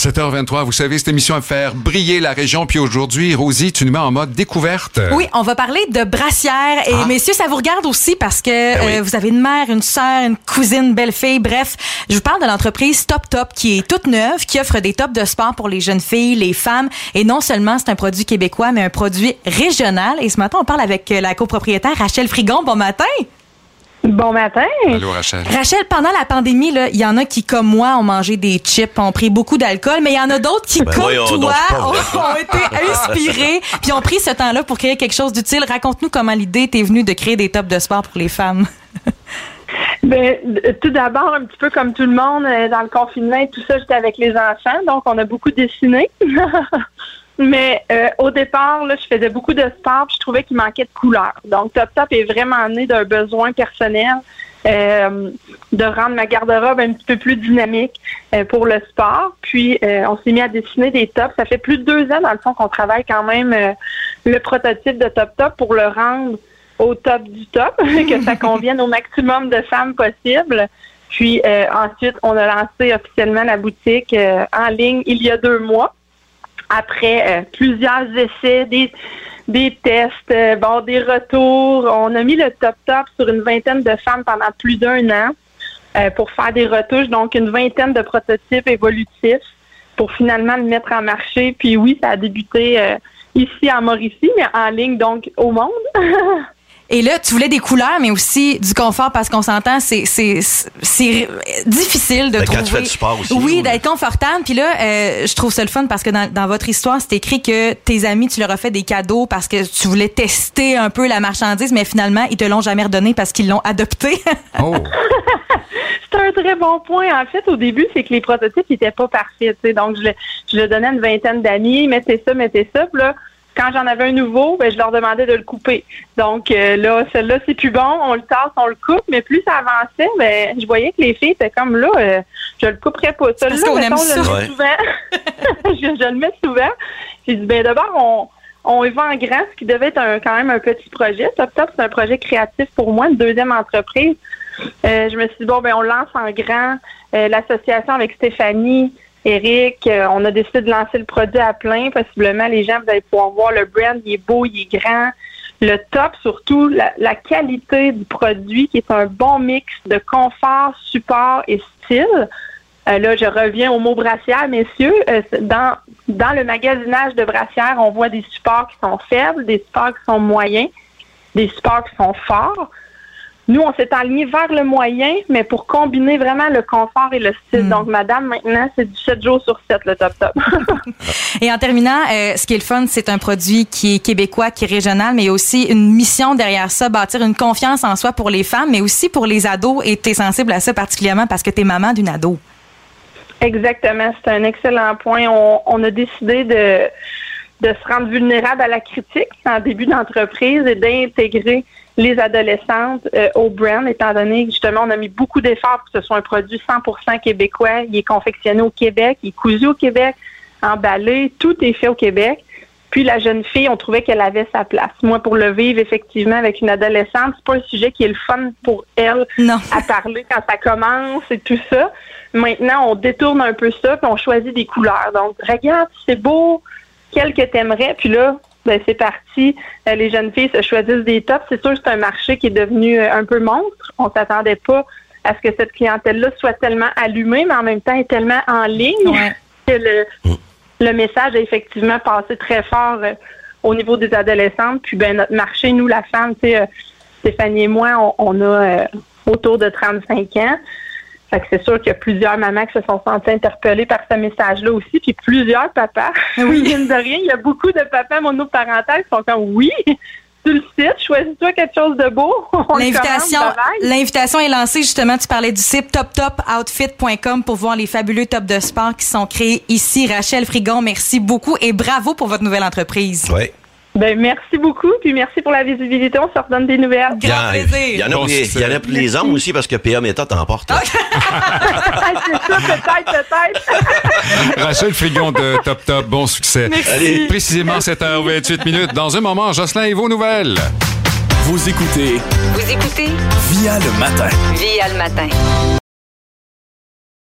7h23, vous savez, cette émission à faire briller la région. Puis aujourd'hui, Rosie, tu nous mets en mode découverte. Oui, on va parler de brassière. Et messieurs, ça vous regarde aussi parce que vous avez une mère, une sœur, une cousine, belle-fille. Bref, je vous parle de l'entreprise Top Top qui est toute neuve, qui offre des tops de sport pour les jeunes filles, les femmes. Et non seulement c'est un produit québécois, mais un produit régional. Et ce matin, on parle avec la copropriétaire Rachel Frigon. Bon matin! Bon matin. Allô, Rachel. Rachel, pendant la pandémie, il y en a qui, comme moi, ont mangé des chips, ont pris beaucoup d'alcool, mais il y en a d'autres qui, comme toi, ont été inspirés puis ont pris ce temps-là pour créer quelque chose d'utile. Raconte-nous comment l'idée t'est venue de créer des tops de sport pour les femmes. Ben, tout d'abord, un petit peu comme tout le monde, dans le confinement et tout ça, j'étais avec les enfants, donc on a beaucoup dessiné. Mais au départ, là, je faisais beaucoup de sport puis je trouvais qu'il manquait de couleurs. Donc, Top Top est vraiment né d'un besoin personnel de rendre ma garde-robe un petit peu plus dynamique pour le sport. Puis, on s'est mis à dessiner des tops. Ça fait plus de 2 ans, dans le fond, qu'on travaille quand même le prototype de Top Top pour le rendre au top du top, que ça convienne au maximum de femmes possible. Puis, ensuite, on a lancé officiellement la boutique en ligne il y a 2 mois. Après plusieurs essais, des tests, des retours, on a mis le Top Top sur une vingtaine de femmes pendant plus d'1 an pour faire des retouches, donc une vingtaine de prototypes évolutifs pour finalement le mettre en marché. Puis oui, ça a débuté ici en Mauricie, mais en ligne donc au monde. Et là, tu voulais des couleurs, mais aussi du confort, parce qu'on s'entend, c'est difficile de trouver. Quand tu fais du sport aussi. Oui, d'être confortable. Puis là, je trouve ça le fun parce que dans votre histoire, c'est écrit que tes amis, tu leur as fait des cadeaux parce que tu voulais tester un peu la marchandise, mais finalement, ils te l'ont jamais redonné parce qu'ils l'ont adopté. Oh! C'est un très bon point. En fait, au début, c'est que les prototypes n'étaient pas parfaits. Donc, je le donnais à une vingtaine d'amis, mettez ça. Puis là, quand j'en avais un nouveau, je leur demandais de le couper. Donc là, celui-là, c'est plus bon, on le tasse, on le coupe, mais plus ça avançait, je voyais que les filles étaient comme là, je le couperais pas. Celui-là, mettons, je le mets souvent. je le mets souvent. J'ai dit, d'abord, on y va en grand, ce qui devait être quand même un petit projet. Top Top, c'est un projet créatif pour moi, une deuxième entreprise. Je me suis dit, on lance en grand. L'association avec Stéphanie, Éric, on a décidé de lancer le produit à plein. Possiblement, les gens, vous allez pouvoir voir le brand, il est beau, il est grand. Le top, surtout, la qualité du produit, qui est un bon mix de confort, support et style. Là, je reviens au mot brassière, messieurs. Dans le magasinage de brassière, on voit des supports qui sont faibles, des supports qui sont moyens, des supports qui sont forts. Nous, on s'est aligné vers le moyen, mais pour combiner vraiment le confort et le style. Donc, madame, maintenant, c'est du 7 jours sur 7, le Top Top. Et en terminant, ce qui est le fun, c'est un produit qui est québécois, qui est régional, mais il y a aussi une mission derrière ça, bâtir une confiance en soi pour les femmes, mais aussi pour les ados. Et tu es sensible à ça particulièrement parce que tu es maman d'une ado. Exactement. C'est un excellent point. On a décidé de se rendre vulnérable à la critique en début d'entreprise et d'intégrer les adolescentes au brand, étant donné que justement, on a mis beaucoup d'efforts pour que ce soit un produit 100% québécois. Il est confectionné au Québec, il est cousu au Québec, emballé, tout est fait au Québec. Puis la jeune fille, on trouvait qu'elle avait sa place. Moi, pour le vivre effectivement avec une adolescente, c'est pas un sujet qui est le fun pour elle à parler quand ça commence et tout ça. Maintenant, on détourne un peu ça, puis on choisit des couleurs. Donc, regarde, c'est beau, quel que t'aimerais, puis là, c'est parti. Les jeunes filles se choisissent des tops. C'est sûr que c'est un marché qui est devenu un peu monstre. On s'attendait pas à ce que cette clientèle-là soit tellement allumée, mais en même temps est tellement en ligne que le message a effectivement passé très fort au niveau des adolescentes. Puis notre marché, nous, la femme, Stéphanie et moi, on a autour de 35 ans. Fait que c'est sûr qu'il y a plusieurs mamans qui se sont senties interpellées par ce message-là aussi, puis plusieurs papas. Oui, mine de rien, il y a beaucoup de papas monoparentaux qui sont comme oui, tu le site, choisis-toi quelque chose de beau. L'invitation est lancée, justement, tu parlais du site toptopoutfit.com pour voir les fabuleux tops de sport qui sont créés ici. Rachel Frigon, merci beaucoup et bravo pour votre nouvelle entreprise. Oui. Merci beaucoup, puis merci pour la visibilité. On se redonne des nouvelles. Grand plaisir. Il y en a pour les hommes aussi, parce que PA Méthode t'emporte. C'est ça, peut-être. Rachel Frigon de Top Top, bon succès. Merci. Allez. Précisément 7h28 minutes. Dans un moment, Jocelyn et vos nouvelles. Vous écoutez Via le matin. Via le matin.